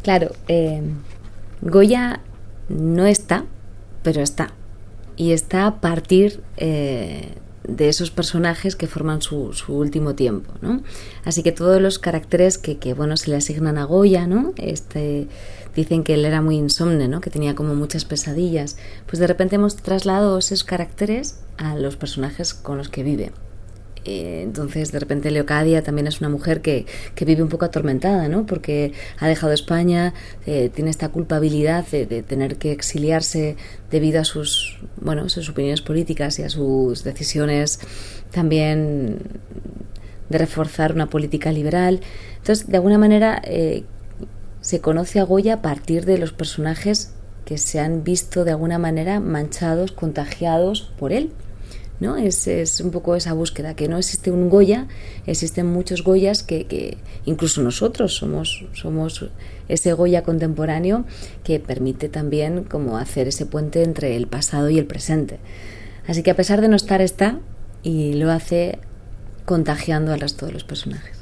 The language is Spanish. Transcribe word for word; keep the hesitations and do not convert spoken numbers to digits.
Claro, eh, Goya no está, pero está. Y está a partir eh, de esos personajes que forman su, su último tiempo, ¿no? Así que todos los caracteres que, que bueno, se le asignan a Goya, ¿no? Este, dicen que él era muy insomne, ¿no? Que tenía como muchas pesadillas. Pues de repente hemos trasladado esos caracteres a los personajes con los que vive. Entonces de repente Leocadia también es una mujer que, que vive un poco atormentada, ¿no? Porque ha dejado España, eh, tiene esta culpabilidad de, de tener que exiliarse debido a sus, bueno, sus opiniones políticas y a sus decisiones también de reforzar una política liberal. Entonces de alguna manera eh, se conoce a Goya a partir de los personajes que se han visto de alguna manera manchados, contagiados por él, ¿no? Es, es un poco esa búsqueda, que no existe un Goya, existen muchos Goyas que, que incluso nosotros somos, somos ese Goya contemporáneo que permite también como hacer ese puente entre el pasado y el presente. Así que a pesar de no estar, está, y lo hace contagiando al resto de los personajes.